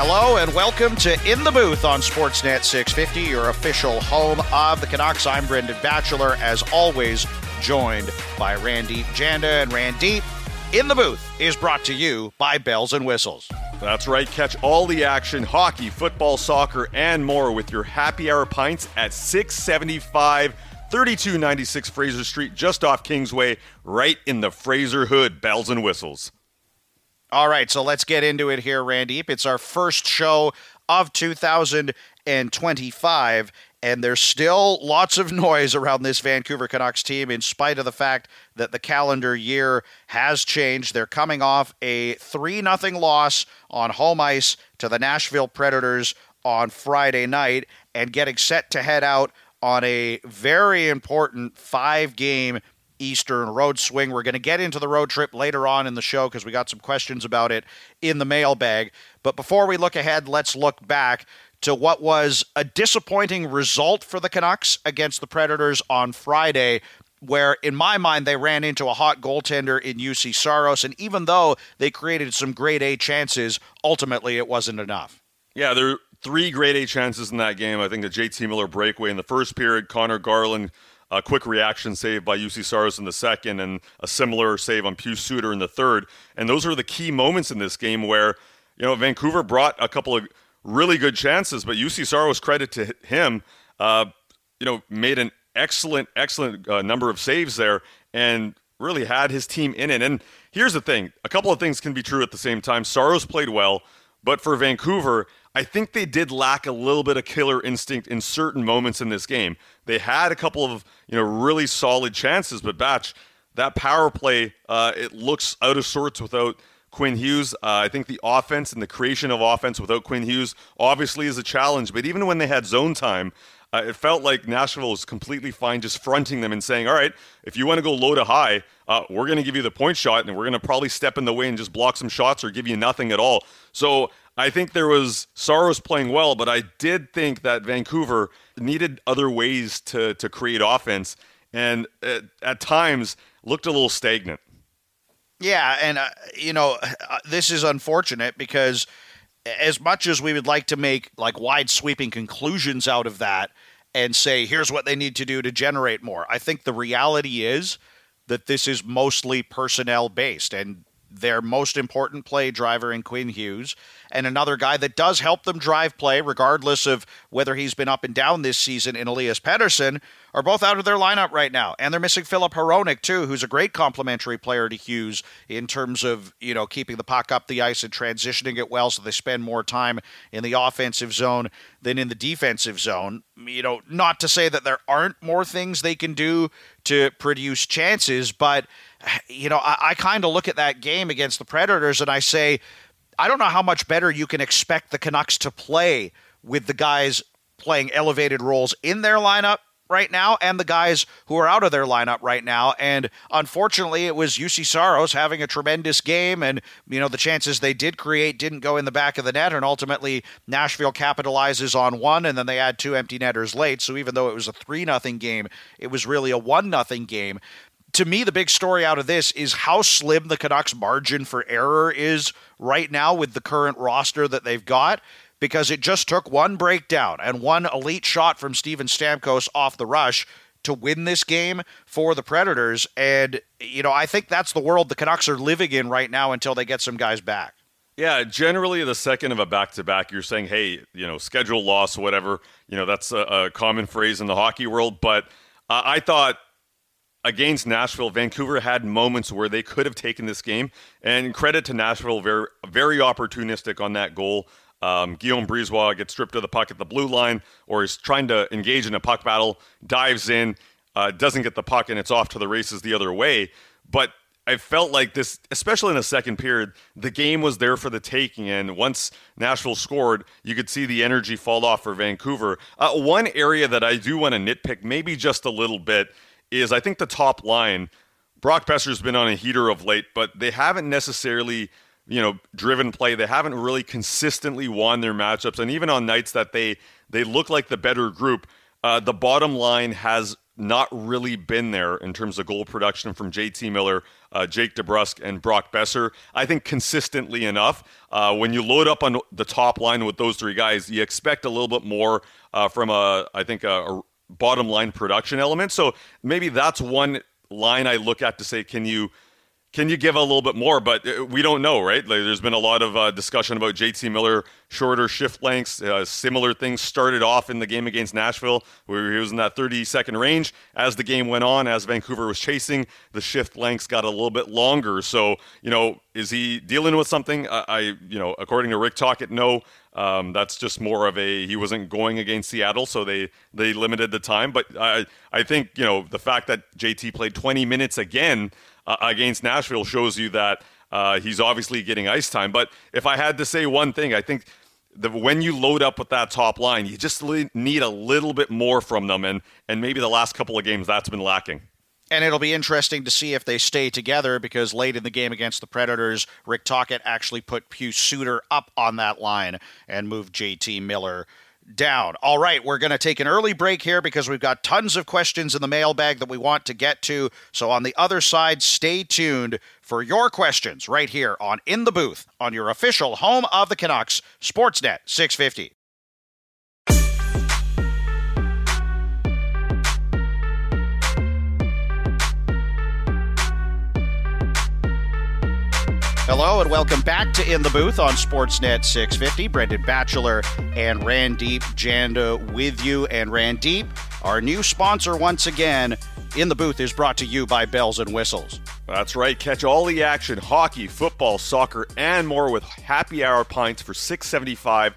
Hello and welcome to In the Booth on Sportsnet 650, your official home of the Canucks. I'm Brendan Batchelor, as always, joined by Randeep Janda. And Randeep, In the Booth is brought to you by Bells and Whistles. That's right. Catch all the action, hockey, football, soccer, and more with your happy hour pints at 675 3296 Fraser Street, just off Kingsway, right in the Fraser Hood. Bells and Whistles. All right, so let's get into it here, Randeep. It's our first show of 2025, and there's still lots of noise around this Vancouver Canucks team in spite of the fact that the calendar year has changed. They're coming off a 3-0 loss on home ice to the Nashville Predators on Friday night and getting set to head out on a very important 5-game Eastern road swing. We're going to get into the road trip later on in the show because we got some questions about it in the mailbag. But before we look ahead, let's look back to what was a disappointing result for the Canucks against the Predators on Friday, where, in my mind, they ran into a hot goaltender in Juuse Saros, and even though they created some grade A chances, ultimately it wasn't enough. Yeah, there are 3 grade A chances in that game. I think the JT Miller breakaway in the first period, Connor Garland, a quick reaction save by Juuse Saros in the second, and a similar save on Pius Suter in the third. And those are the key moments in this game where, Vancouver brought a couple of really good chances, but Juuse Saros, credit to him, made an excellent number of saves there and really had his team in it. And here's the thing. A couple of things can be true at the same time. Saros played well, but for Vancouver, I think they did lack a little bit of killer instinct in certain moments in this game. They had a couple of, really solid chances, but Batch, that power play, it looks out of sorts without Quinn Hughes. I think the offense and the creation of offense without Quinn Hughes obviously is a challenge, but even when they had zone time, it felt like Nashville was completely fine just fronting them and saying, all right, if you want to go low to high, we're going to give you the point shot, and we're going to probably step in the way and just block some shots or give you nothing at all. So I think there was Saros playing well, but I did think that Vancouver needed other ways to create offense, and at times looked a little stagnant. Yeah, and, this is unfortunate because as much as we would like to make wide sweeping conclusions out of that and say, here's what they need to do to generate more, I think the reality is that this is mostly personnel based, and their most important play driver in Quinn Hughes, and another guy that does help them drive play, regardless of whether he's been up and down this season, in Elias Pettersson, are both out of their lineup right now. And they're missing Filip Hronek, too, who's a great complementary player to Hughes in terms of, keeping the puck up the ice and transitioning it well so they spend more time in the offensive zone than in the defensive zone. Not to say that there aren't more things they can do to produce chances, but I kind of look at that game against the Predators and I say, I don't know how much better you can expect the Canucks to play with the guys playing elevated roles in their lineup right now and the guys who are out of their lineup right now. And unfortunately, it was Juuse Saros having a tremendous game, and the chances they did create didn't go in the back of the net, and ultimately Nashville capitalizes on one, and then they add 2 empty netters late. So even though it was a 3-0 game, it was really a 1-0 game. To me, the big story out of this is how slim the Canucks' margin for error is right now with the current roster that they've got, because it just took one breakdown and one elite shot from Steven Stamkos off the rush to win this game for the Predators. And, I think that's the world the Canucks are living in right now until they get some guys back. Yeah, generally the second of a back-to-back, you're saying, hey, schedule loss, whatever. That's a common phrase in the hockey world. But I thought, against Nashville, Vancouver had moments where they could have taken this game, and credit to Nashville, very, very opportunistic on that goal. Guillaume Brisebois gets stripped of the puck at the blue line, or is trying to engage in a puck battle, dives in, doesn't get the puck, and it's off to the races the other way. But I felt like this, especially in the second period, the game was there for the taking, and once Nashville scored, you could see the energy fall off for Vancouver. One area that I do want to nitpick, maybe just a little bit, is I think the top line. Brock Boeser's been on a heater of late, but they haven't necessarily, driven play. They haven't really consistently won their matchups. And even on nights that they look like the better group, the bottom line has not really been there in terms of goal production from JT Miller, Jake DeBrusk, and Brock Besser. I think consistently enough. When you load up on the top line with those three guys, you expect a little bit more from a bottom line production element. So maybe that's one line I look at to say, can you give a little bit more? But we don't know, right? Like, there's been a lot of discussion about JT Miller, shorter shift lengths. Similar things started off in the game against Nashville, where he was in that 30-second range. As the game went on, as Vancouver was chasing, the shift lengths got a little bit longer. So, is he dealing with something? According to Rick Tocchet, no. That's just more of he wasn't going against Seattle, so they limited the time. But I think, the fact that JT played 20 minutes again against Nashville shows you that he's obviously getting ice time. But if I had to say one thing, I think when you load up with that top line, you just need a little bit more from them. And maybe the last couple of games, that's been lacking. And it'll be interesting to see if they stay together, because late in the game against the Predators, Rick Tocchet actually put Pius Suter up on that line and moved JT Miller down. All right, we're going to take an early break here because we've got tons of questions in the mailbag that we want to get to. So on the other side, stay tuned for your questions right here on In the Booth on your official home of the Canucks, Sportsnet 650. Hello and welcome back to In the Booth on Sportsnet 650. Brendan Batchelor and Randeep Janda with you. And Randeep, our new sponsor once again, In the Booth is brought to you by Bells and Whistles. That's right. Catch all the action, hockey, football, soccer, and more with happy hour pints for $6.75,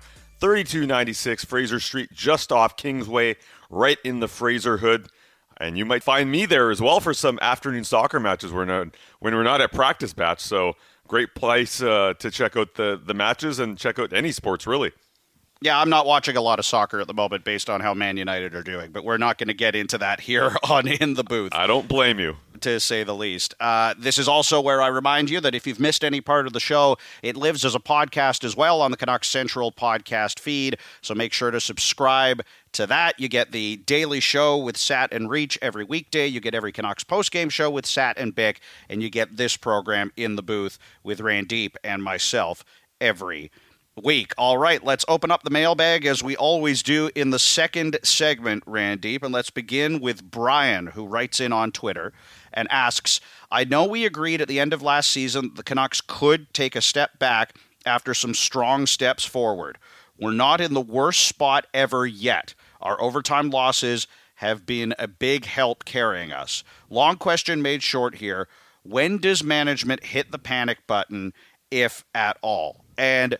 $32.96 Fraser Street, just off Kingsway, right in the Fraser Hood. And you might find me there as well for some afternoon soccer matches when we're not at practice batch. So great place to check out the matches and check out any sports, really. Yeah, I'm not watching a lot of soccer at the moment based on how Man United are doing, but we're not going to get into that here on In the Booth. I don't blame you, to say the least. This is also where I remind you that if you've missed any part of the show, it lives as a podcast as well on the Canucks Central podcast feed, so make sure to subscribe to that. You get the daily show with Sat and Reach every weekday. You get every Canucks postgame show with Sat and Bick, and you get this program In the Booth with Randeep and myself every week. All right, let's open up the mailbag as we always do in the second segment, Randeep, and let's begin with Brian, who writes in on Twitter and asks, I know we agreed at the end of last season the Canucks could take a step back after some strong steps forward. We're not in the worst spot ever yet. Our overtime losses have been a big help carrying us. Long question made short here. When does management hit the panic button, if at all? And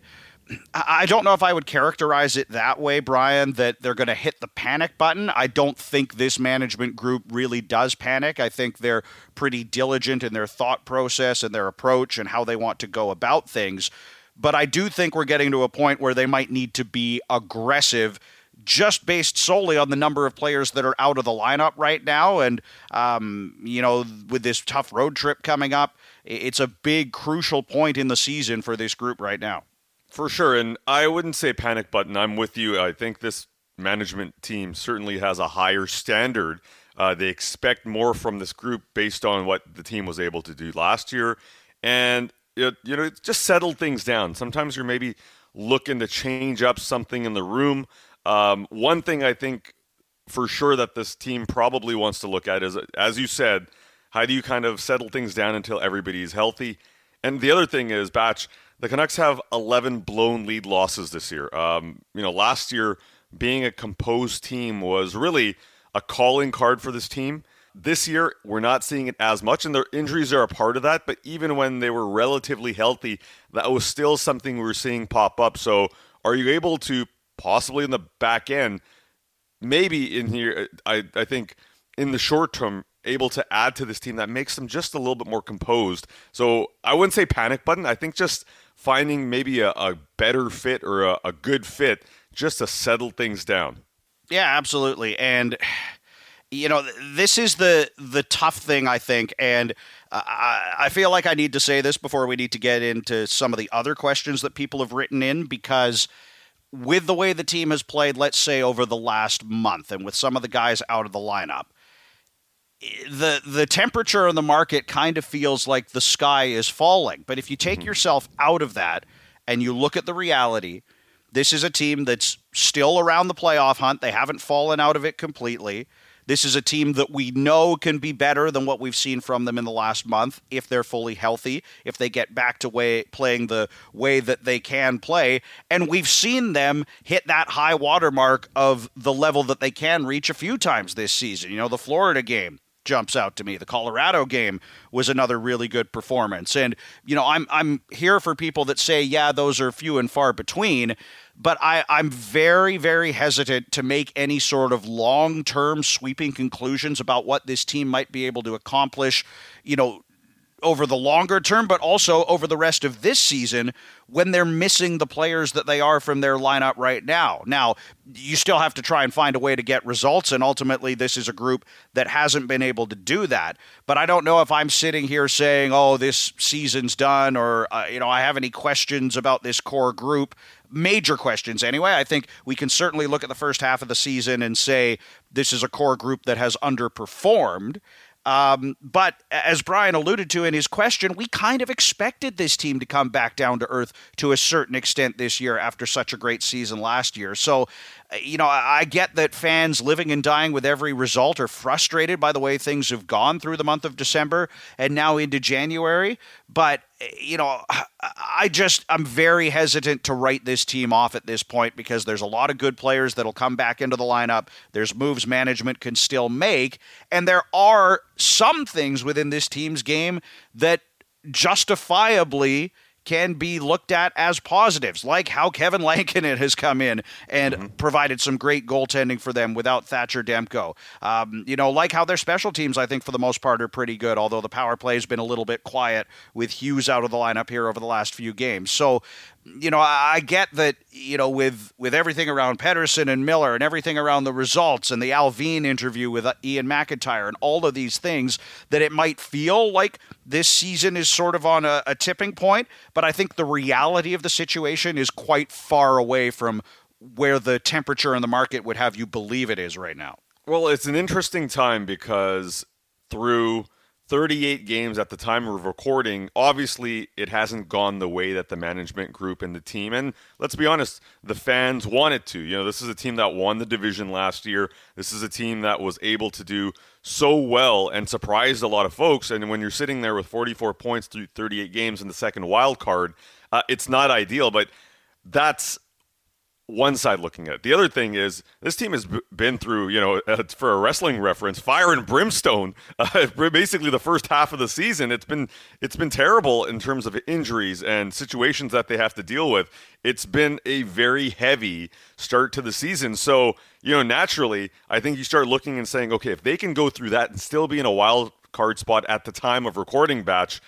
I don't know if I would characterize it that way, Brian, that they're going to hit the panic button. I don't think this management group really does panic. I think they're pretty diligent in their thought process and their approach and how they want to go about things. But I do think we're getting to a point where they might need to be aggressive just based solely on the number of players that are out of the lineup right now. And, with this tough road trip coming up, it's a big, crucial point in the season for this group right now. For sure, and I wouldn't say panic button. I'm with you. I think this management team certainly has a higher standard. They expect more from this group based on what the team was able to do last year. And, just settle things down. Sometimes you're maybe looking to change up something in the room. One thing I think for sure that this team probably wants to look at is, as you said, how do you kind of settle things down until everybody's healthy? And the other thing is, Batch, the Canucks have 11 blown lead losses this year. Last year, being a composed team was really a calling card for this team. This year, we're not seeing it as much, and their injuries are a part of that. But even when they were relatively healthy, that was still something we were seeing pop up. So are you able to possibly in the back end, maybe in here, I think in the short term, able to add to this team that makes them just a little bit more composed? So I wouldn't say panic button. I think just finding maybe a better fit or a good fit just to settle things down. Yeah, absolutely. And, this is the tough thing, I think. And I feel like I need to say this before we need to get into some of the other questions that people have written in, because with the way the team has played, let's say over the last month, and with some of the guys out of the lineup, the temperature in the market kind of feels like the sky is falling. But if you take yourself out of that and you look at the reality, this is a team that's still around the playoff hunt. They haven't fallen out of it completely. This is a team that we know can be better than what we've seen from them in the last month if they're fully healthy, if they get back to playing the way that they can play. And we've seen them hit that high water mark of the level that they can reach a few times this season. You know, the Florida game jumps out to me. The Colorado game was another really good performance. And, you know, I'm here for people that say, yeah, those are few and far between. But I'm very, very hesitant to make any sort of long-term sweeping conclusions about what this team might be able to accomplish, you know, over the longer term, but also over the rest of this season when they're missing the players that they are from their lineup right now. Now, you still have to try and find a way to get results, and ultimately this is a group that hasn't been able to do that. But I don't know if I'm sitting here saying, oh, this season's done, or, you know, I have any questions about this core group. Major questions anyway. I think we can certainly look at the first half of the season and say this is a core group that has underperformed. But as Brian alluded to in his question, we kind of expected this team to come back down to earth to a certain extent this year after such a great season last year. So, you know, I get that fans living and dying with every result are frustrated by the way things have gone through the month of December and now into January. But, you know, I'm very hesitant to write this team off at this point because there's a lot of good players that'll come back into the lineup. There's moves management can still make. And there are some things within this team's game that justifiably can be looked at as positives, like how Kevin Lankinen has come in and provided some great goaltending for them without Thatcher Demko. You know, like how their special teams, I think, for the most part, are pretty good, although the power play has been a little bit quiet with Hughes out of the lineup here over the last few games. So, you know, I get that, you know, with everything around Pettersson and Miller and everything around the results and the Alvin interview with Ian McIntyre and all of these things, that it might feel like this season is sort of on a tipping point. But I think the reality of the situation is quite far away from where the temperature in the market would have you believe it is right now. Well, it's an interesting time because through 38 games at the time of recording, obviously it hasn't gone the way that the management group and the team, and let's be honest, the fans want it to. You know, this is a team that won the division last year. This is a team that was able to do so well and surprised a lot of folks. And when you're sitting there with 44 points through 38 games in the second wild card, it's not ideal, but that's one side looking at it. The other thing is this team has been through, you know, for a wrestling reference, fire and brimstone. Basically, the first half of the season, it's been terrible in terms of injuries and situations that they have to deal with. It's been a very heavy start to the season. So, you know, naturally, I think you start looking and saying, okay, if they can go through that and still be in a wild card spot at the time of recording, Batch,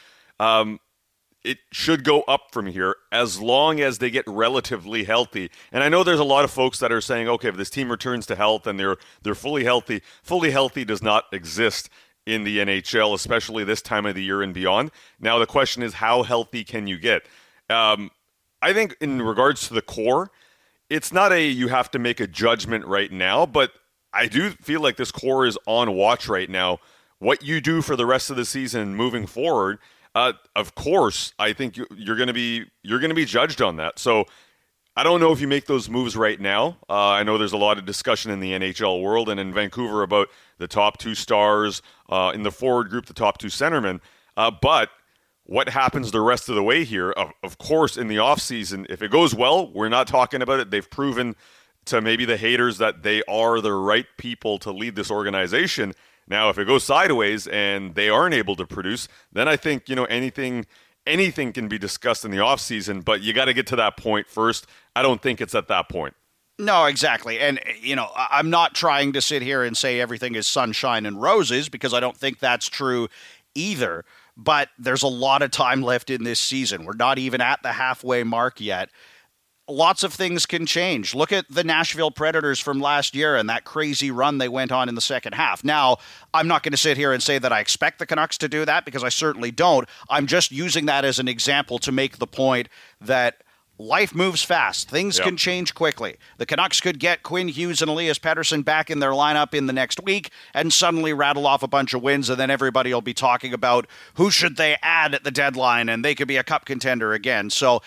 it should go up from here as long as they get relatively healthy. And I know there's a lot of folks that are saying, okay, if this team returns to health and they're fully healthy does not exist in the NHL, especially this time of the year and beyond. Now the question is, how healthy can you get? I think in regards to the core, it's not you have to make a judgment right now, but I do feel like this core is on watch right now. What you do for the rest of the season moving forward, of course, I think you're going to be judged on that. So I don't know if you make those moves right now. I know there's a lot of discussion in the NHL world and in Vancouver about the top two stars in the forward group, the top two centermen. But what happens the rest of the way here? Of course, in the offseason, if it goes well, we're not talking about it. They've proven to maybe the haters that they are the right people to lead this organization. Now, if it goes sideways and they aren't able to produce, then I think, you know, anything can be discussed in the offseason, but you got to get to that point first. I don't think it's at that point. No, exactly. And, you know, I'm not trying to sit here and say everything is sunshine and roses because I don't think that's true either. But there's a lot of time left in this season. We're not even at the halfway mark yet. Lots of things can change. Look at the Nashville Predators from last year and that crazy run they went on in the second half. Now, I'm not going to sit here and say that I expect the Canucks to do that because I certainly don't. I'm just using that as an example to make the point that life moves fast. Things can change quickly. The Canucks could get Quinn Hughes and Elias Pettersson back in their lineup in the next week and suddenly rattle off a bunch of wins, and then everybody will be talking about who should they add at the deadline, and they could be a cup contender again. So,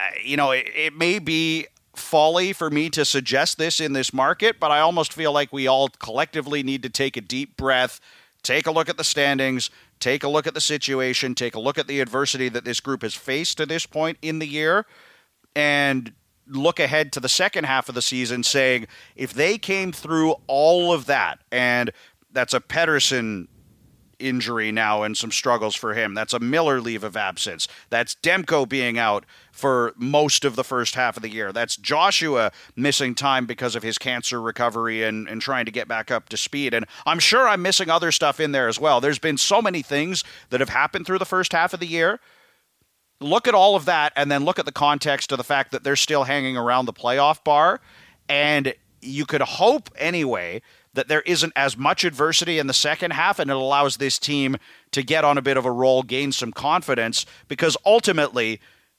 it may be folly for me to suggest this in this market, but I almost feel like we all collectively need to take a deep breath, take a look at the standings, take a look at the situation, take a look at the adversity that this group has faced to this point in the year, and look ahead to the second half of the season saying, if they came through all of that, and that's a Pettersson injury now and some struggles for him. That's a Miller leave of absence. That's Demko being out for most of the first half of the year. That's Joshua missing time because of his cancer recovery and trying to get back up to speed. And I'm sure I'm missing other stuff in there as well. There's been so many things that have happened through the first half of the year. Look at all of that and then look at the context of the fact that they're still hanging around the playoff bar. And you could hope anyway that there isn't as much adversity in the second half, and it allows this team to get on a bit of a roll, gain some confidence, because ultimately,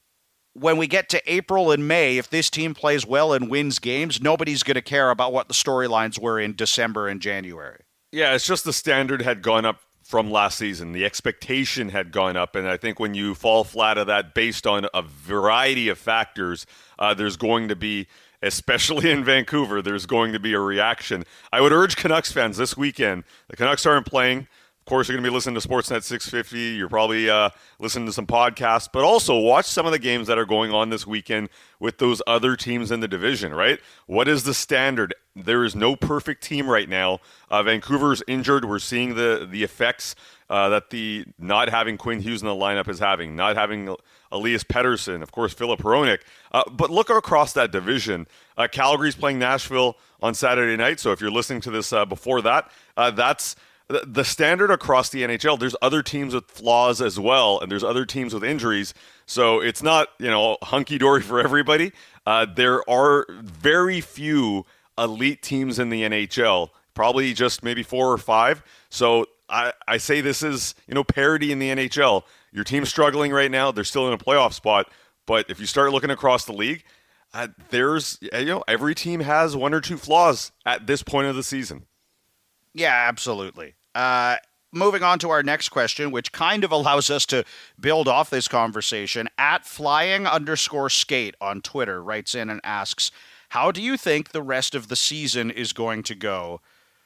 when we get to April and May, if this team plays well and wins games, nobody's going to care about what the storylines were in December and January. Yeah, it's just the standard had gone up from last season. The expectation had gone up, and I think when you fall flat of that based on a variety of factors, there's going to be, especially in Vancouver, there's going to be a reaction. I would urge Canucks fans this weekend, the Canucks aren't playing. Of course, you're going to be listening to Sportsnet 650. You're probably listening to some podcasts, but also watch some of the games that are going on this weekend with those other teams in the division, right? What is the standard? There is no perfect team right now. Vancouver's injured. We're seeing the effects that the not having Quinn Hughes in the lineup is having, not having Elias Pettersson, of course, Filip Hronek. But look across that division. Calgary's playing Nashville on Saturday night, so if you're listening to this before that, that's the standard across the NHL. There's other teams with flaws as well, and there's other teams with injuries. So it's not, hunky-dory for everybody. There are very few elite teams in the NHL, probably just maybe 4 or 5. So I say this is, parity in the NHL. Your team's struggling right now. They're still in a playoff spot. But if you start looking across the league, there's, every team has 1 or 2 flaws at this point of the season. Yeah, absolutely. Moving on to our next question, which kind of allows us to build off this conversation. At @flying_skate on Twitter writes in and asks, how do you think the rest of the season is going to go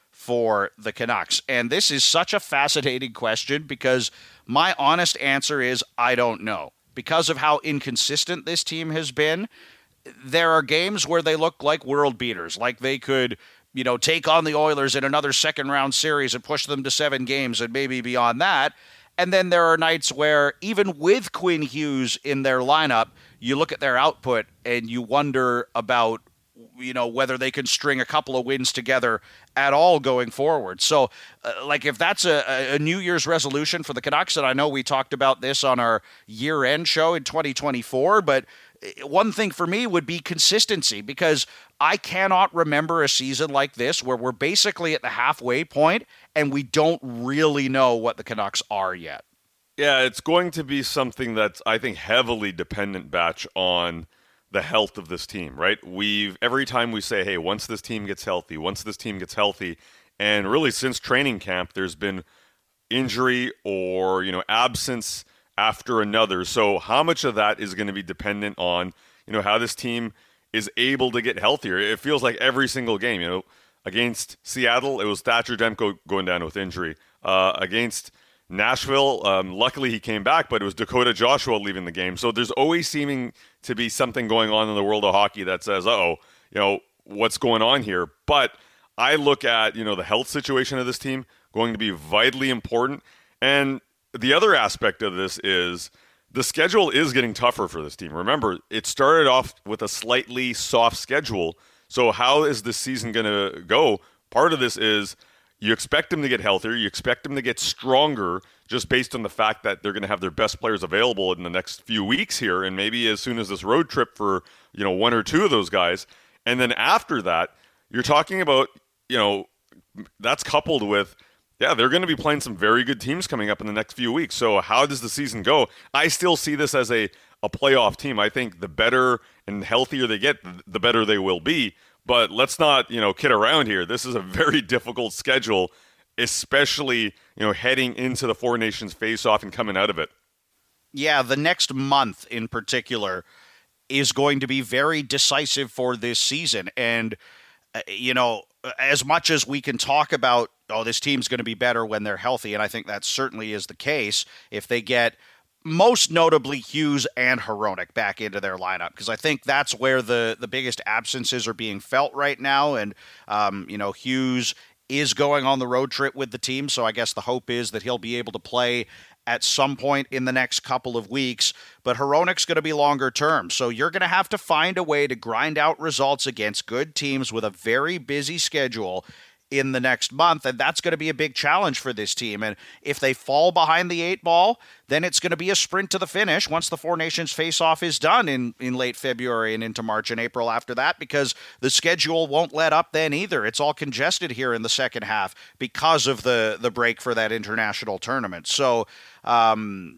for the Canucks? And this is such a fascinating question because my honest answer is I don't know. Because of how inconsistent this team has been, there are games where they look like world beaters, like they could take on the Oilers in another second-round series and push them to 7 games and maybe beyond that. And then there are nights where, even with Quinn Hughes in their lineup, you look at their output and you wonder about, whether they can string a couple of wins together at all going forward. So, if that's a New Year's resolution for the Canucks, and I know we talked about this on our year-end show in 2024, but one thing for me would be consistency, because I cannot remember a season like this where we're basically at the halfway point and we don't really know what the Canucks are yet. Yeah, it's going to be something that's, I think, heavily dependent, Batch, on the health of this team, right? Every time we say, hey, once this team gets healthy, and really since training camp, there's been injury or, absence after another. So how much of that is going to be dependent on, how this team is able to get healthier? It feels like every single game, against Seattle, it was Thatcher Demko going down with injury. Against Nashville, luckily he came back, but it was Dakota Joshua leaving the game. So there's always seeming to be something going on in the world of hockey that says, what's going on here? But I look at, the health situation of this team going to be vitally important. And the other aspect of this is the schedule is getting tougher for this team. Remember, it started off with a slightly soft schedule. So how is this season going to go? Part of this is you expect them to get healthier. You expect them to get stronger just based on the fact that they're going to have their best players available in the next few weeks here, and maybe as soon as this road trip for, 1 or 2 of those guys. And then after that, you're talking about, that's coupled with, they're going to be playing some very good teams coming up in the next few weeks. So how does the season go? I still see this as a a playoff team. I think the better and healthier they get, the better they will be. But let's not, kid around here. This is a very difficult schedule, especially, heading into the Four Nations face-off and coming out of it. Yeah, the next month in particular is going to be very decisive for this season. And, as much as we can talk about, this team's going to be better when they're healthy, and I think that certainly is the case if they get most notably Hughes and Hronek back into their lineup, because I think that's where the biggest absences are being felt right now. And, Hughes is going on the road trip with the team, so I guess the hope is that he'll be able to play at some point in the next couple of weeks. But Hronek's going to be longer term, so you're going to have to find a way to grind out results against good teams with a very busy schedule in the next month, and that's going to be a big challenge for this team. And if they fall behind the 8 ball, then it's going to be a sprint to the finish once the Four Nations face-off is done in late February and into March and April after that, because the schedule won't let up then either. It's all congested here in the second half because of the break for that international tournament. So, out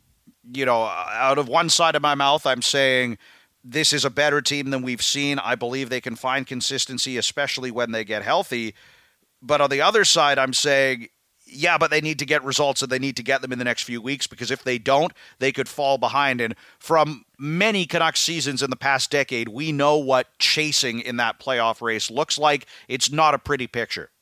of one side of my mouth, I'm saying this is a better team than we've seen. I believe they can find consistency, especially when they get healthy. But on the other side, I'm saying, yeah, but they need to get results, and they need to get them in the next few weeks, because if they don't, they could fall behind. And from many Canucks seasons in the past decade, we know what chasing in that playoff race looks like. It's not a pretty picture.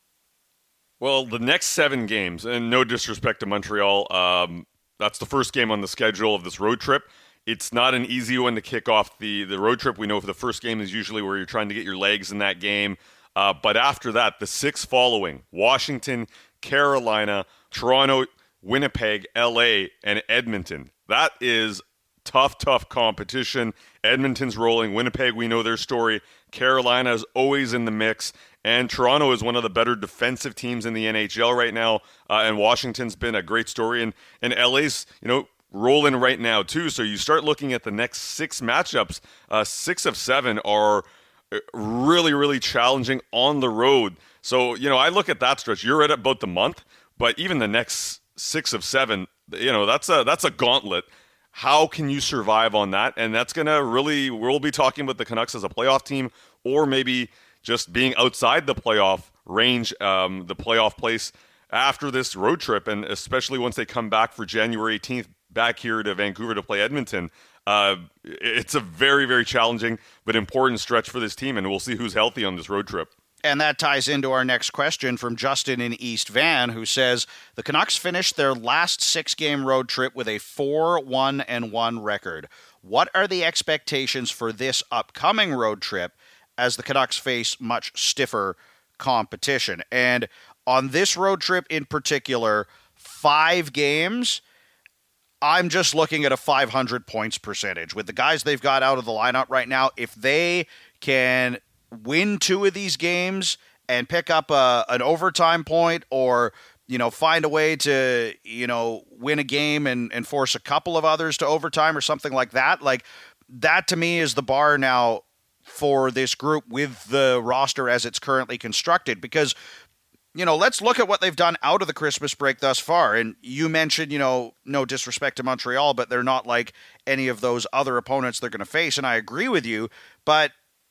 Well, the next 7 games, and no disrespect to Montreal, that's the first game on the schedule of this road trip. It's not an easy one to kick off the road trip. We know for the first game is usually where you're trying to get your legs in that game. But after that, the 6 following, Washington, Carolina, Toronto, Winnipeg, LA, and Edmonton. That is tough competition. Edmonton's rolling. Winnipeg, we know their story. Carolina is always in the mix. And Toronto is one of the better defensive teams in the NHL right now. And Washington's been a great story. And LA's, rolling right now, too. So you start looking at the next 6 matchups. 6 of 7 are really, really challenging on the road. So, I look at that stretch. You're at about the month, but even the next 6 of 7, that's a gauntlet. How can you survive on that? And that's going to really, we'll be talking about the Canucks as a playoff team, or maybe just being outside the playoff range, the playoff place after this road trip, and especially once they come back for January 18th back here to Vancouver to play Edmonton. It's a very, very challenging but important stretch for this team, and we'll see who's healthy on this road trip. And that ties into our next question from Justin in East Van, who says, the Canucks finished their last 6-game road trip with a 4-1-1 record. What are the expectations for this upcoming road trip as the Canucks face much stiffer competition? And on this road trip in particular, 5 games, I'm just looking at a 500 points percentage. With the guys they've got out of the lineup right now, if they can win 2 of these games and pick up an overtime point, or, find a way to, win a game and force a couple of others to overtime or something like that, that to me is the bar now for this group with the roster as it's currently constructed. Because, let's look at what they've done out of the Christmas break thus far. And you mentioned, no disrespect to Montreal, but they're not like any of those other opponents they're going to face. And I agree with you. But,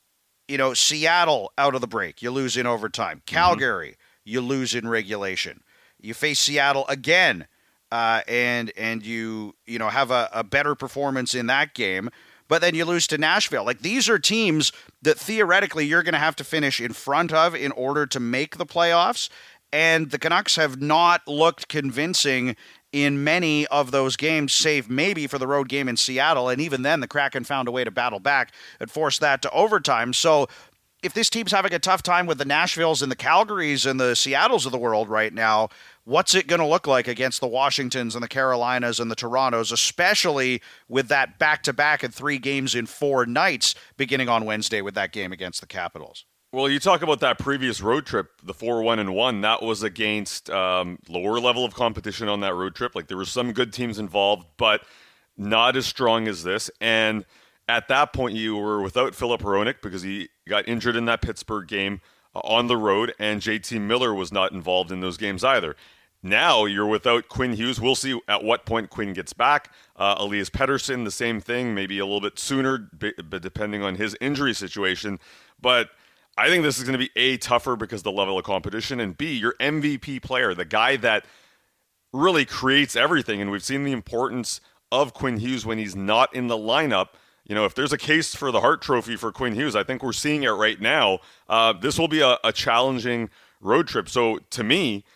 Seattle out of the break, you lose in overtime. Calgary, you lose in regulation. You face Seattle again, and you have a better performance in that game. But then you lose to Nashville. These are teams that theoretically you're going to have to finish in front of in order to make the playoffs. And the Canucks have not looked convincing in many of those games, save maybe for the road game in Seattle. And even then, the Kraken found a way to battle back and force that to overtime. So if this team's having a tough time with the Nashvilles and the Calgarys and the Seattles of the world right now, what's it going to look like against the Washingtons and the Carolinas and the Torontos, especially with that back-to-back and 3 games in 4 nights beginning on Wednesday with that game against the Capitals? Well, you talk about that previous road trip, the 4-1-1, that was against lower level of competition on that road trip. There were some good teams involved, but not as strong as this. And at that point, you were without Filip Hronek because he got injured in that Pittsburgh game on the road, and JT Miller was not involved in those games either. Now you're without Quinn Hughes. We'll see at what point Quinn gets back. Elias Pettersson, the same thing, maybe a little bit sooner, but depending on his injury situation. But I think this is going to be A, tougher because of the level of competition, and B, your MVP player, the guy that really creates everything. And we've seen the importance of Quinn Hughes when he's not in the lineup. If there's a case for the Hart Trophy for Quinn Hughes, I think we're seeing it right now. This will be a challenging road trip. So to me,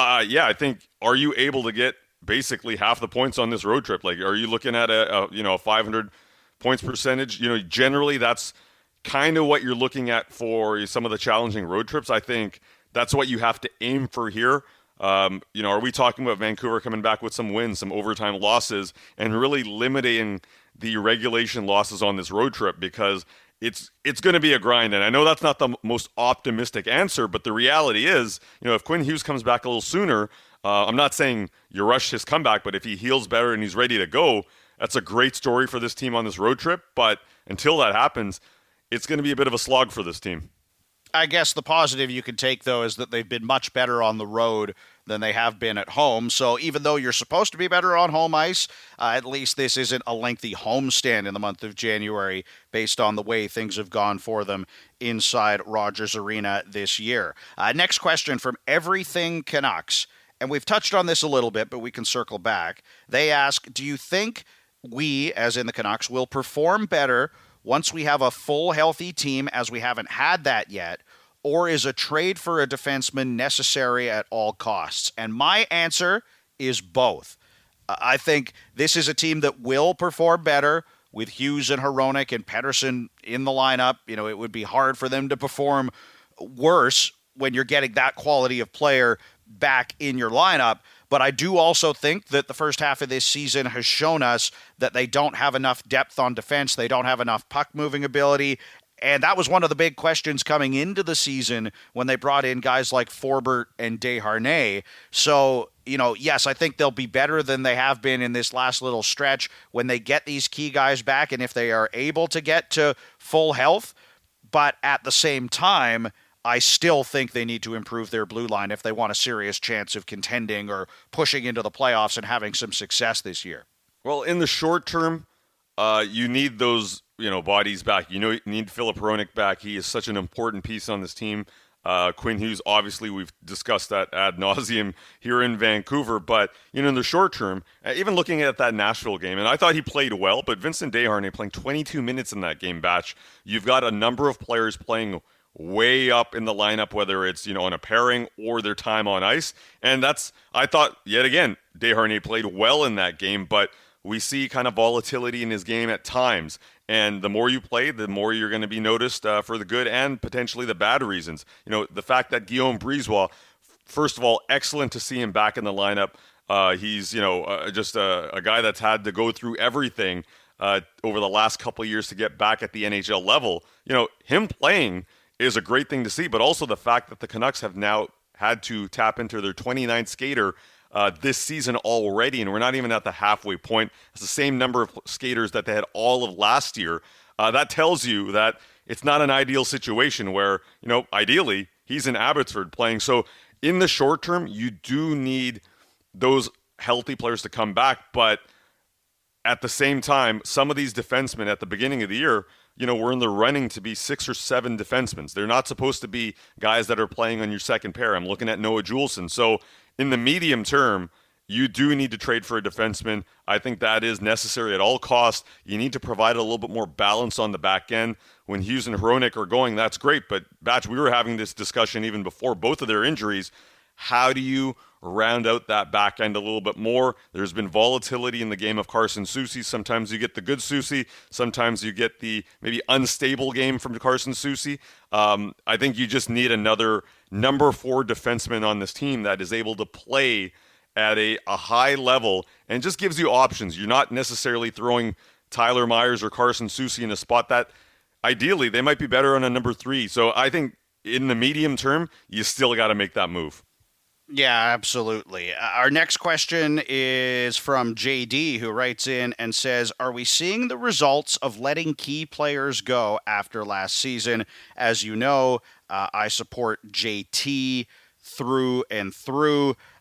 I think, are you able to get basically half the points on this road trip? Like, are you looking at a 500 points percentage? Generally that's kind of what you're looking at for some of the challenging road trips. I think that's what you have to aim for here. Are we talking about Vancouver coming back with some wins, some overtime losses, and really limiting the regulation losses on this road trip? Because it's going to be a grind. And I know that's not the most optimistic answer, but the reality is, if Quinn Hughes comes back a little sooner, I'm not saying you rush his comeback, but if he heals better and he's ready to go, that's a great story for this team on this road trip. But until that happens, it's going to be a bit of a slog for this team. I guess the positive you can take, though, is that they've been much better on the road than they have been at home. So even though you're supposed to be better on home ice, at least this isn't a lengthy homestand in the month of January based on the way things have gone for them inside Rogers Arena this year. Next question from Everything Canucks. And we've touched on this a little bit, but we can circle back. They ask, do you think we, as in the Canucks, will perform better once we have a full healthy team, as we haven't had that yet, or is a trade for a defenseman necessary at all costs? And my answer is both. I think this is a team that will perform better with Hughes and Hronek and Pettersson in the lineup. It would be hard for them to perform worse when you're getting that quality of player back in your lineup. But I do also think that the first half of this season has shown us that they don't have enough depth on defense. They don't have enough puck-moving ability. And that was one of the big questions coming into the season when they brought in guys like Forbort and Desharnais. So, yes, I think they'll be better than they have been in this last little stretch when they get these key guys back and if they are able to get to full health. But at the same time, I still think they need to improve their blue line if they want a serious chance of contending or pushing into the playoffs and having some success this year. Well, in the short term, you need those bodies back. You need Filip Hronek back. He is such an important piece on this team. Quinn Hughes, obviously, we've discussed that ad nauseum here in Vancouver. But, in the short term, even looking at that Nashville game, and I thought he played well, but Vincent Desharnais playing 22 minutes in that game, Batch. You've got a number of players playing way up in the lineup, whether it's, on a pairing or their time on ice. And I thought, yet again, Desharnais played well in that game, but we see kind of volatility in his game at times. And the more you play, the more you're going to be noticed for the good and potentially the bad reasons. The fact that Guillaume Brisebois, first of all, excellent to see him back in the lineup. He's, just a guy that's had to go through everything over the last couple of years to get back at the NHL level. Him playing is a great thing to see, but also the fact that the Canucks have now had to tap into their 29th skater this season already, and we're not even at the halfway point. It's the same number of skaters that they had all of last year. That tells you that it's not an ideal situation where, ideally, he's in Abbotsford playing. So in the short term, you do need those healthy players to come back, but at the same time, some of these defensemen at the beginning of the year, we're in the running to be 6 or 7 defensemen. They're not supposed to be guys that are playing on your second pair. I'm looking at Noah Juulsen. So in the medium term, you do need to trade for a defenseman. I think that is necessary at all costs. You need to provide a little bit more balance on the back end. When Hughes and Hronek are going, that's great. But, Batch, we were having this discussion even before both of their injuries. How do you round out that back end a little bit more? There's been volatility in the game of Carson Soucy. Sometimes you get the good Soucy. Sometimes you get the maybe unstable game from Carson Soucy. I think you just need another number 4 defenseman on this team that is able to play at a high level and just gives you options. You're not necessarily throwing Tyler Myers or Carson Soucy in a spot that ideally they might be better on a number 3. So I think in the medium term, you still got to make that move. Yeah, absolutely. Our next question is from JD, who writes in and says, are we seeing the results of letting key players go after last season? As you know, I support JT through and through.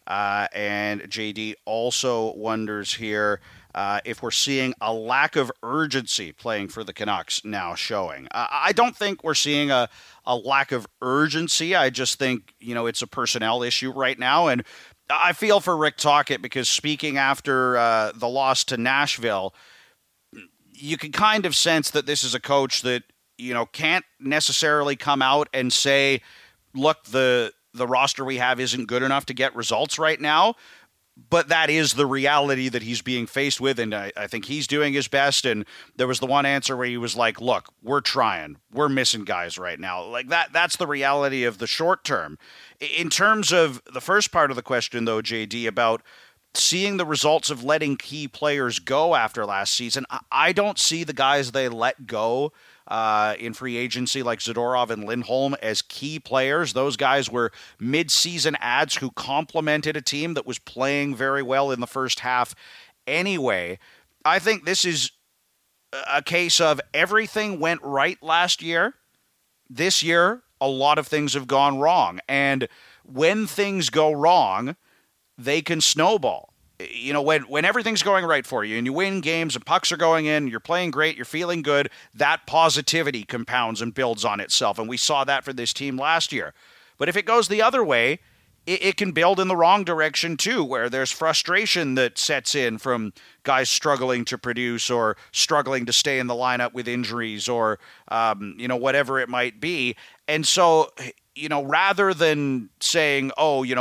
And JD also wonders here if we're seeing a lack of urgency playing for the Canucks now showing. I don't think we're seeing a lack of urgency. I just think, it's a personnel issue right now. And I feel for Rick Tocchet because speaking after the loss to Nashville, you can kind of sense that this is a coach that, can't necessarily come out and say, look, the roster we have isn't good enough to get results right now. But that is the reality that he's being faced with, and I think he's doing his best. And there was the one answer where he was like, look, we're trying. We're missing guys right now. Like that's the reality of the short term. In terms of the first part of the question, though, JD, about seeing the results of letting key players go after last season, I don't see the guys they let go in free agency like Zadorov and Lindholm as key players. Those guys were mid-season adds who complemented a team that was playing very well in the first half anyway. I think this is a case of everything went right last year. This year, a lot of things have gone wrong. And when things go wrong, they can snowball. When everything's going right for you and you win games and pucks are going in, you're playing great, you're feeling good, that positivity compounds and builds on itself. And we saw that for this team last year. But if it goes the other way, it can build in the wrong direction too, where there's frustration that sets in from guys struggling to produce or struggling to stay in the lineup with injuries or, whatever it might be. And so, rather than saying,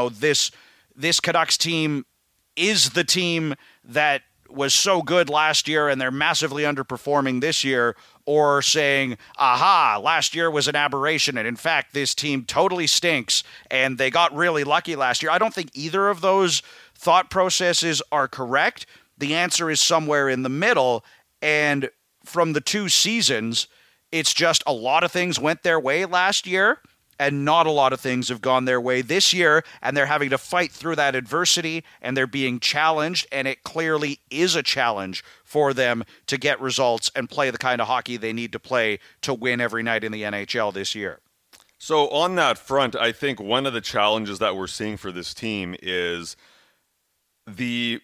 this Canucks team is the team that was so good last year and they're massively underperforming this year, or saying, aha, last year was an aberration and in fact this team totally stinks and they got really lucky last year. I don't think either of those thought processes are correct. The answer is somewhere in the middle, and from the two seasons, it's just a lot of things went their way last year and not a lot of things have gone their way this year, and they're having to fight through that adversity, and they're being challenged, and it clearly is a challenge for them to get results and play the kind of hockey they need to play to win every night in the NHL this year. So on that front, I think one of the challenges that we're seeing for this team is the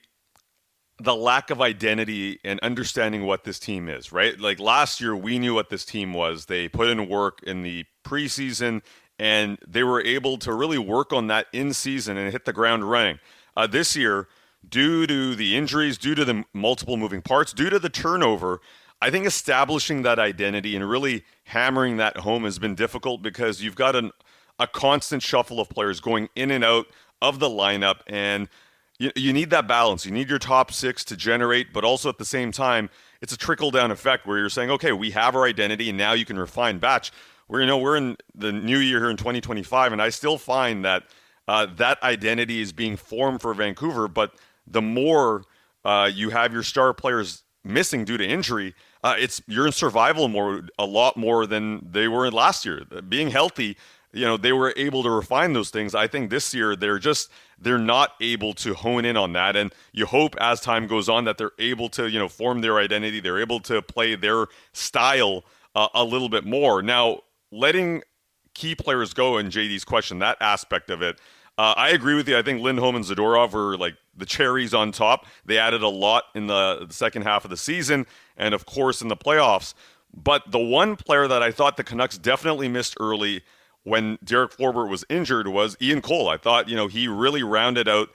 lack of identity and understanding what this team is, right? Like last year, we knew what this team was. They put in work in the preseason, and they were able to really work on that in season and hit the ground running. This year, due to the injuries, due to the multiple moving parts, due to the turnover, I think establishing that identity and really hammering that home has been difficult because you've got a constant shuffle of players going in and out of the lineup, and you need that balance. You need your top six to generate, but also at the same time, it's a trickle-down effect where you're saying, okay, we have our identity, and now you can refine batch. We're in the new year here in 2025, and I still find that that identity is being formed for Vancouver. But the more you have your star players missing due to injury, you're in survival mode a lot more than they were in last year. Being healthy, they were able to refine those things. I think this year they're not able to hone in on that, and you hope as time goes on that they're able to form their identity. They're able to play their style a little bit more. Now, letting key players go, in JD's question, that aspect of it, I agree with you. I think Lindholm and Zadorov were like the cherries on top. They added a lot in the second half of the season and, of course, in the playoffs. But the one player that I thought the Canucks definitely missed early when Derek Forbort was injured was Ian Cole. I thought, he really rounded out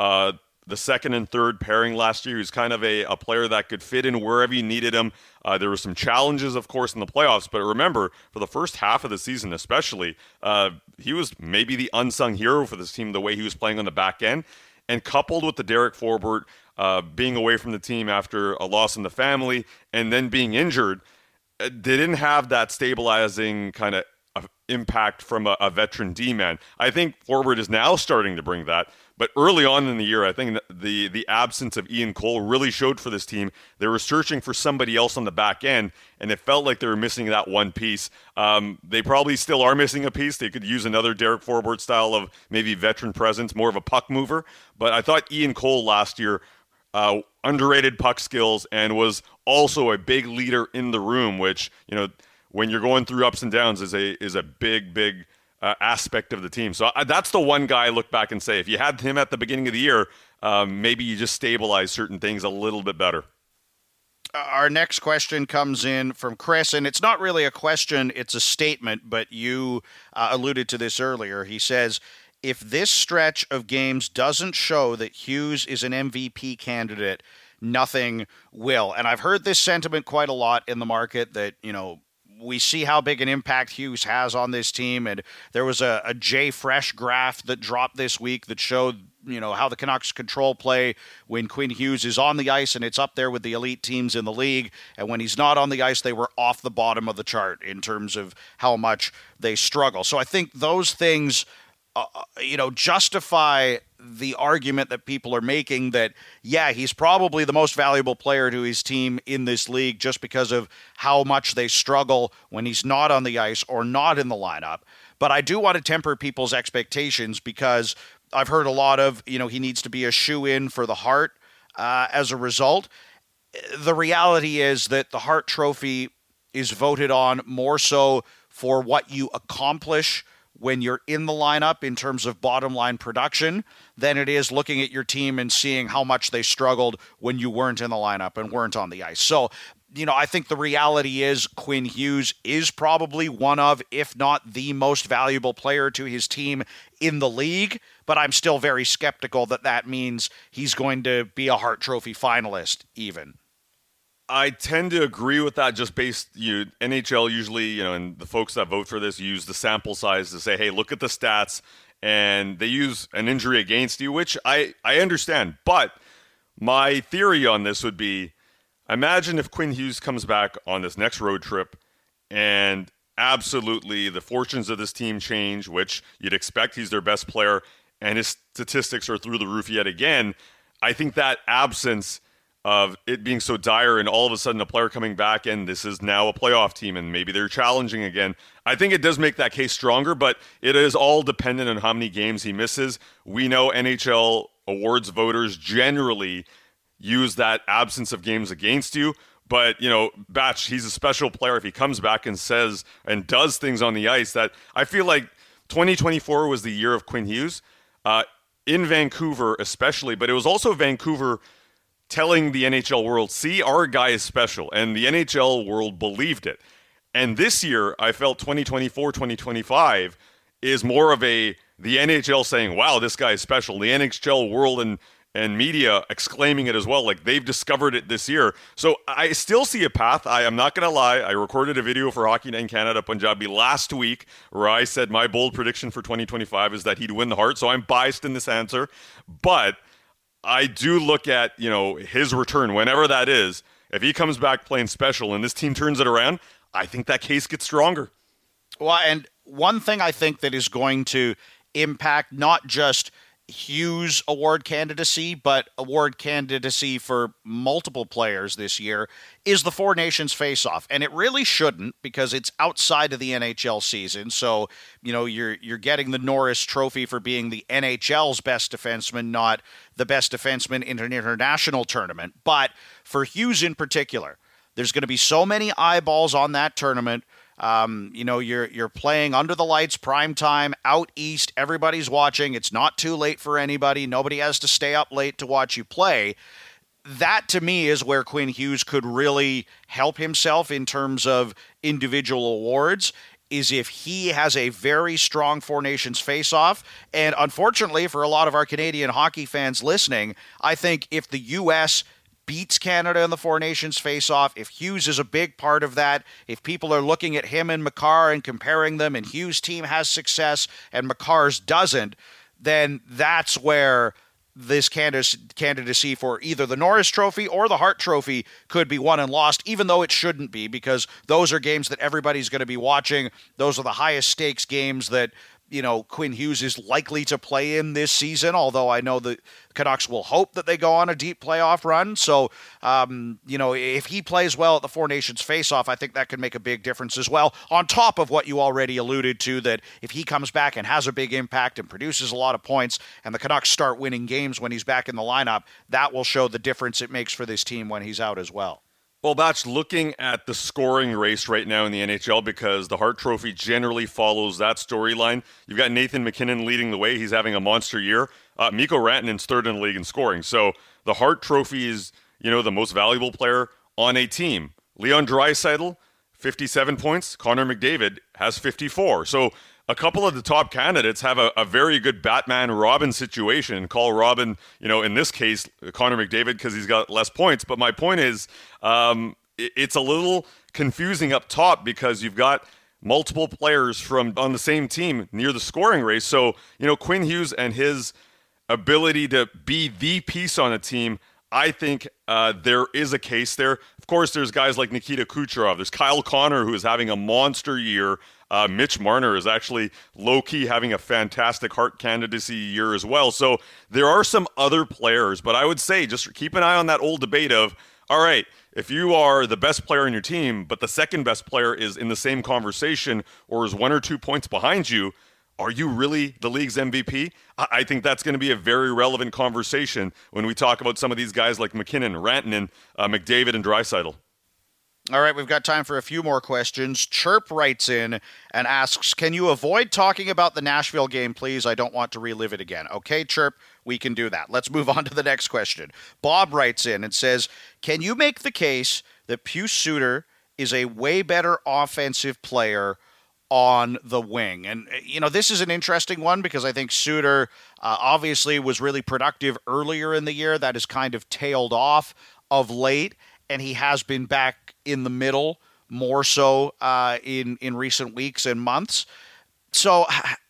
the second and third pairing last year. He was kind of a player that could fit in wherever you needed him. There were some challenges, of course, in the playoffs, but remember, for the first half of the season especially, he was maybe the unsung hero for this team, the way he was playing on the back end. And coupled with the Derek Forbort being away from the team after a loss in the family and then being injured, they didn't have that stabilizing kind of impact from a veteran D-man. I think Forbort is now starting to bring that. But early on in the year, I think the absence of Ian Cole really showed for this team. They were searching for somebody else on the back end, and it felt like they were missing that one piece. They probably still are missing a piece. They could use another Derek Forbort style of maybe veteran presence, more of a puck mover. But I thought Ian Cole last year, underrated puck skills, and was also a big leader in the room, which, when you're going through ups and downs, is a big aspect of the team. So that's the one guy I look back and say, if you had him at the beginning of the year, maybe you just stabilize certain things a little bit better. Our next question comes in from Chris, and it's not really a question, it's a statement, but you alluded to this earlier. He says, if this stretch of games doesn't show that Hughes is an MVP candidate, nothing will. And I've heard this sentiment quite a lot in the market that, we see how big an impact Hughes has on this team. And there was a Jay Fresh graph that dropped this week that showed, how the Canucks control play when Quinn Hughes is on the ice, and it's up there with the elite teams in the league. And when he's not on the ice, they were off the bottom of the chart in terms of how much they struggle. So I think those things, justify the argument that people are making that, yeah, he's probably the most valuable player to his team in this league just because of how much they struggle when he's not on the ice or not in the lineup. But I do want to temper people's expectations because I've heard a lot of, he needs to be a shoe-in for the Hart as a result. The reality is that the Hart Trophy is voted on more so for what you accomplish when you're in the lineup in terms of bottom line production than it is looking at your team and seeing how much they struggled when you weren't in the lineup and weren't on the ice. So, I think the reality is Quinn Hughes is probably one of, if not the most valuable player to his team in the league, but I'm still very skeptical that means he's going to be a Hart Trophy finalist even. I tend to agree with that just based, NHL usually, and the folks that vote for this use the sample size to say, hey, look at the stats, and they use an injury against you, which I understand. But my theory on this would be, imagine if Quinn Hughes comes back on this next road trip and absolutely the fortunes of this team change, which you'd expect, he's their best player, and his statistics are through the roof yet again. I think that absence of it being so dire and all of a sudden a player coming back and this is now a playoff team and maybe they're challenging again, I think it does make that case stronger, but it is all dependent on how many games he misses. We know NHL awards voters generally use that absence of games against you, but, Batch, he's a special player if he comes back and says and does things on the ice that I feel like 2024 was the year of Quinn Hughes in Vancouver especially, but it was also Vancouver telling the NHL world, see, our guy is special. And the NHL world believed it. And this year, I felt 2024, 2025 is more of the NHL saying, wow, this guy is special. The NHL world and media exclaiming it as well. Like, they've discovered it this year. So I still see a path. I am not going to lie. I recorded a video for Hockey Night in Canada Punjabi last week where I said my bold prediction for 2025 is that he'd win the Hart. So I'm biased in this answer. But I do look at, his return, whenever that is. If he comes back playing special and this team turns it around, I think that case gets stronger. Well, and one thing I think that is going to impact not just Hughes award candidacy, but award candidacy for multiple players this year is the Four Nations face-off. And it really shouldn't because it's outside of the NHL season. So, you're getting the Norris Trophy for being the NHL's best defenseman, not the best defenseman in an international tournament. But for Hughes in particular, there's going to be so many eyeballs on that tournament. You're playing under the lights, prime time, out east. Everybody's watching. It's not too late for anybody. Nobody has to stay up late to watch you play. That, to me, is where Quinn Hughes could really help himself in terms of individual awards, is if he has a very strong Four Nations face-off. And unfortunately, for a lot of our Canadian hockey fans listening, I think if the U.S. beats Canada in the Four Nations face-off, if Hughes is a big part of that, if people are looking at him and Makar and comparing them, and Hughes' team has success and Makar's doesn't, then that's where this candidacy for either the Norris Trophy or the Hart Trophy could be won and lost, even though it shouldn't be, because those are games that everybody's going to be watching. Those are the highest stakes games that Quinn Hughes is likely to play in this season, although I know the Canucks will hope that they go on a deep playoff run. So, if he plays well at the Four Nations face-off, I think that could make a big difference as well, on top of what you already alluded to, that if he comes back and has a big impact and produces a lot of points and the Canucks start winning games when he's back in the lineup, that will show the difference it makes for this team when he's out as well. Well, Batch, looking at the scoring race right now in the NHL, because the Hart Trophy generally follows that storyline. You've got Nathan MacKinnon leading the way. He's having a monster year. Mikko Rantanen's third in the league in scoring. So the Hart Trophy is, the most valuable player on a team. Leon Draisaitl, 57 points. Connor McDavid has 54. So a couple of the top candidates have a very good Batman-Robin situation. Call Robin, in this case, Connor McDavid because he's got less points. But my point is, it's a little confusing up top because you've got multiple players from on the same team near the scoring race. So, Quinn Hughes and his ability to be the piece on a team, I think there is a case there. Of course, there's guys like Nikita Kucherov. There's Kyle Connor, who is having a monster year. Mitch Marner is actually low-key having a fantastic Hart candidacy year as well. So there are some other players, but I would say just keep an eye on that old debate of, all right, if you are the best player on your team, but the second best player is in the same conversation or is 1 or 2 points behind you, are you really the league's MVP? I think that's going to be a very relevant conversation when we talk about some of these guys like MacKinnon, Rantanen, McDavid, and Draisaitl. All right, we've got time for a few more questions. Chirp writes in and asks, can you avoid talking about the Nashville game, please? I don't want to relive it again. Okay, Chirp, we can do that. Let's move on to the next question. Bob writes in and says, can you make the case that Pius Suter is a way better offensive player on the wing? And, this is an interesting one because I think Suter obviously was really productive earlier in the year. That has kind of tailed off of late, and he has been back in the middle more so in recent weeks and months. So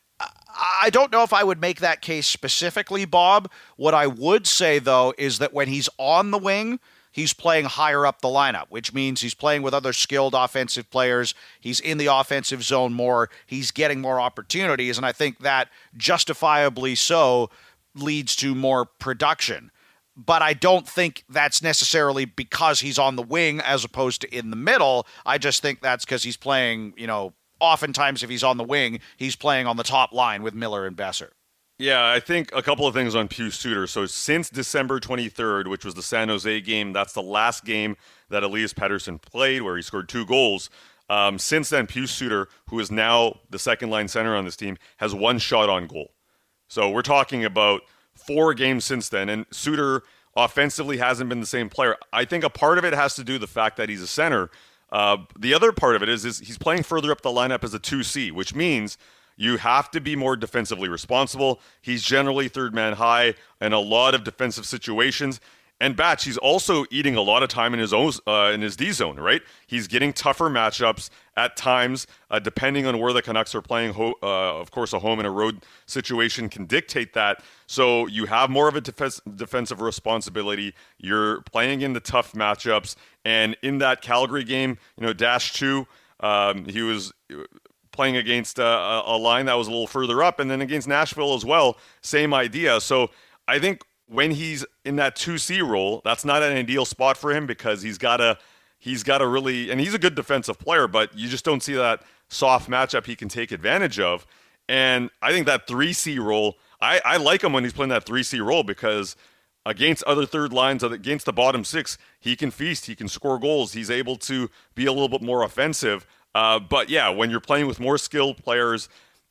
I don't know if I would make that case specifically, Bob. What I would say, though, is that when he's on the wing, he's playing higher up the lineup, which means he's playing with other skilled offensive players. He's in the offensive zone more. He's getting more opportunities, and I think that justifiably so leads to more production. But I don't think that's necessarily because he's on the wing as opposed to in the middle. I just think that's because he's playing, oftentimes if he's on the wing, he's playing on the top line with Miller and Besser. Yeah, I think a couple of things on Pius Suter. So since December 23rd, which was the San Jose game, that's the last game that Elias Pettersson played where he scored 2 goals. Since then, Pius Suter, who is now the second-line center on this team, has 1 shot on goal. So we're talking about 4 games since then, and Suter offensively hasn't been the same player. I think a part of it has to do with the fact that he's a center. The other part of it is he's playing further up the lineup as a 2C, which means you have to be more defensively responsible. He's generally third man high in a lot of defensive situations. And Batch, he's also eating a lot of time in his D zone, right? He's getting tougher matchups at times, depending on where the Canucks are playing. Of course, a home and a road situation can dictate that. So you have more of a defensive responsibility. You're playing in the tough matchups. And in that Calgary game, Dash 2, he was playing against a line that was a little further up. And then against Nashville as well, same idea. So I think when he's in that 2C role, that's not an ideal spot for him because he's got to really, and he's a good defensive player, but you just don't see that soft matchup he can take advantage of. And I think that 3C role, I like him when he's playing that 3C role because against other third lines, against the bottom 6, he can feast, he can score goals, he's able to be a little bit more offensive. But yeah, when you're playing with more skilled players,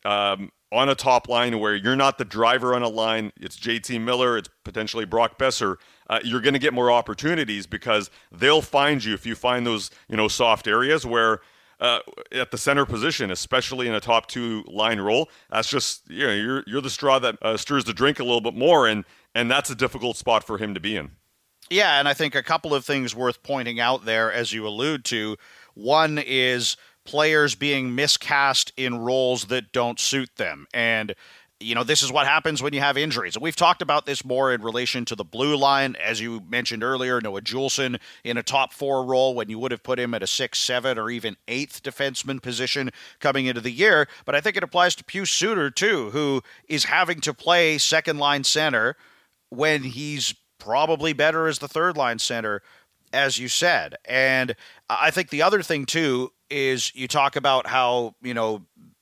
on a top line where you're not the driver on a line, it's JT Miller, it's potentially Brock Besser, you're going to get more opportunities because they'll find you if you find those, soft areas where at the center position, especially in a top 2 line role, that's just, you're the straw that stirs the drink a little bit more, and that's a difficult spot for him to be in. Yeah, and I think a couple of things worth pointing out there, as you allude to. One is players being miscast in roles that don't suit them. And, this is what happens when you have injuries. And we've talked about this more in relation to the blue line. As you mentioned earlier, Noah Juulsen in a top 4 role when you would have put him at a 6, 7, or even 8th defenseman position coming into the year. But I think it applies to Pius Suter, too, who is having to play second-line center when he's probably better as the third-line center, as you said. And I think the other thing, too, is you talk about how,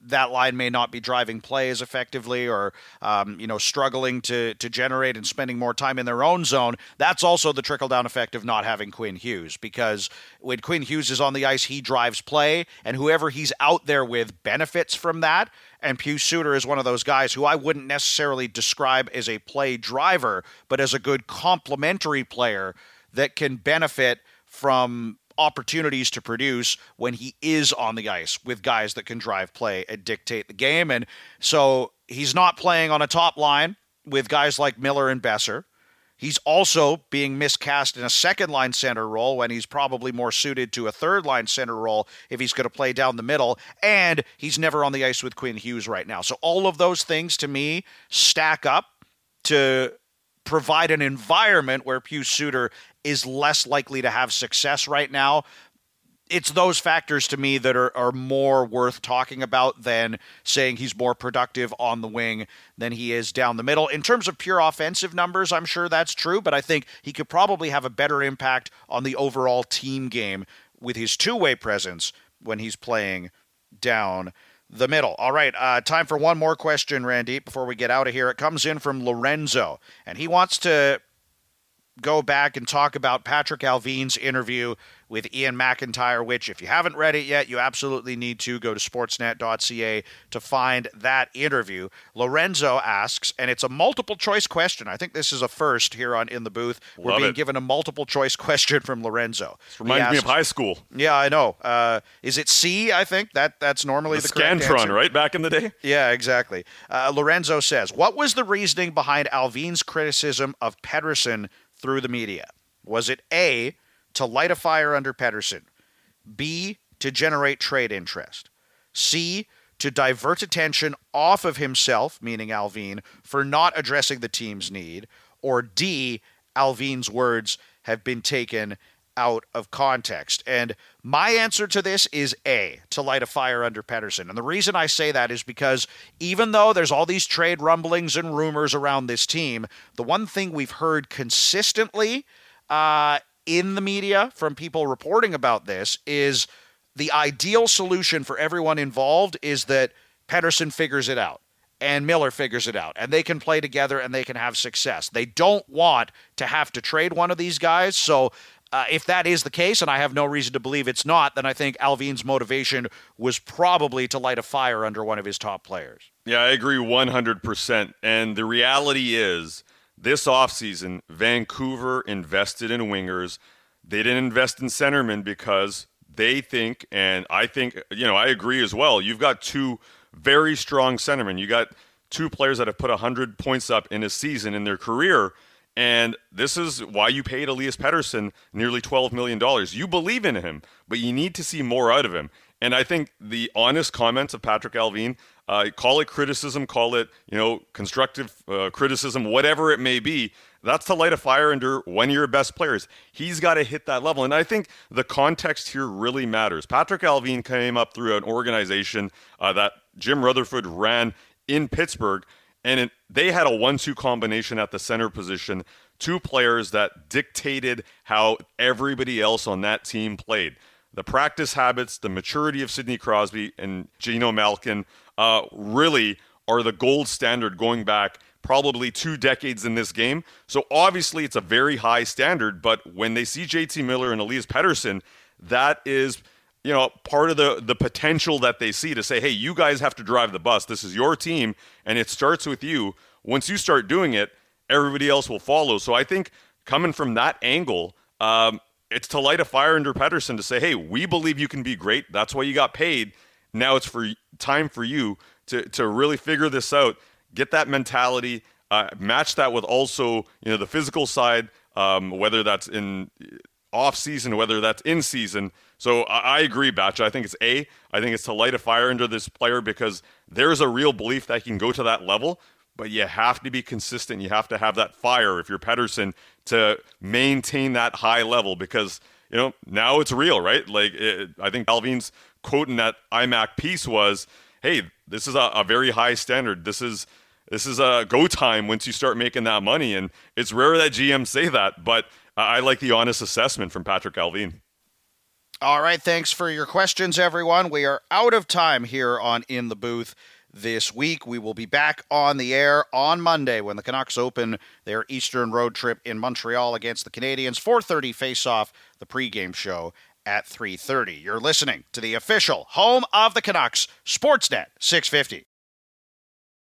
that line may not be driving play as effectively or, struggling to generate and spending more time in their own zone. That's also the trickle-down effect of not having Quinn Hughes, because when Quinn Hughes is on the ice, he drives play, and whoever he's out there with benefits from that. And Pius Suter is one of those guys who I wouldn't necessarily describe as a play driver, but as a good complementary player that can benefit from opportunities to produce when he is on the ice with guys that can drive play and dictate the game. And so he's not playing on a top line with guys like Miller and Besser. He's also being miscast in a second-line center role when he's probably more suited to a third-line center role if he's going to play down the middle, and he's never on the ice with Quinn Hughes right now. So all of those things, to me, stack up to provide an environment where Pius Suter is less likely to have success right now. It's those factors to me that are more worth talking about than saying he's more productive on the wing than he is down the middle. In terms of pure offensive numbers, I'm sure that's true, but I think he could probably have a better impact on the overall team game with his two-way presence when he's playing down the middle. All right, time for one more question, Randy, before we get out of here. It comes in from Lorenzo, and he wants to go back and talk about Patrick Allvin's interview with Ian McIntyre, which, if you haven't read it yet, you absolutely need to go to sportsnet.ca to find that interview. Lorenzo asks, and it's a multiple-choice question. I think this is a first here on In the Booth. We're being given a multiple-choice question from Lorenzo. This reminds me of high school. Yeah, I know. Is it C, I think? That's normally the correct Scantron, answer. right? Back in the day? Yeah, exactly. Lorenzo says, what was the reasoning behind Allvin's criticism of Pettersson through the media? Was it A, to light a fire under Pettersson, B, to generate trade interest, C, to divert attention off of himself, meaning Allvin, for not addressing the team's need, or D, Allvin's words have been taken out of context? And my answer to this is A, to light a fire under Pettersson. And the reason I say that is because even though there's all these trade rumblings and rumors around this team, the one thing we've heard consistently in the media from people reporting about this is the ideal solution for everyone involved is that Pettersson figures it out and Miller figures it out, and they can play together and they can have success. They don't want to have to trade one of these guys. So if that is the case, and I have no reason to believe it's not, then I think Allvin's motivation was probably to light a fire under one of his top players. Yeah, I agree 100%. And the reality is, this offseason, Vancouver invested in wingers. They didn't invest in centermen because they think, and I think, I agree as well, you've got two very strong centermen. You got two players that have put 100 points up in a season in their career, and this is why you paid Elias Pettersson nearly $12 million. You believe in him, but you need to see more out of him. And I think the honest comments of Patrick Allvin, call it criticism, call it, constructive criticism, whatever it may be, that's to light a fire under one of your best players. He's got to hit that level. And I think the context here really matters. Patrick Allvin came up through an organization that Jim Rutherford ran in Pittsburgh, and they had a 1-2 combination at the center position, two players that dictated how everybody else on that team played. The practice habits, the maturity of Sidney Crosby and Geno Malkin really are the gold standard going back probably 2 decades in this game. So obviously it's a very high standard, but when they see JT Miller and Elias Pettersson, that is part of the potential that they see to say, hey, you guys have to drive the bus. This is your team, and it starts with you. Once you start doing it, everybody else will follow. So I think coming from that angle, it's to light a fire under Pettersson to say, hey, we believe you can be great. That's why you got paid. Now it's time for you to really figure this out, get that mentality, match that with also the physical side, whether that's in off season, whether that's in season. So I agree, Batch. I think it's A. I think it's to light a fire under this player because there's a real belief that he can go to that level, but you have to be consistent. You have to have that fire if you're Pettersson to maintain that high level because, now it's real, right? I think Allvin's quote in that IMAC piece was, hey, this is a very high standard. This is a go time once you start making that money. And it's rare that GMs say that, but I like the honest assessment from Patrick Allvin. All right, thanks for your questions, everyone. We are out of time here on In the Booth this week. We will be back on the air on Monday when the Canucks open their Eastern road trip in Montreal against the Canadiens. 4:30 face-off, the pregame show at 3:30. You're listening to the official home of the Canucks, Sportsnet 650.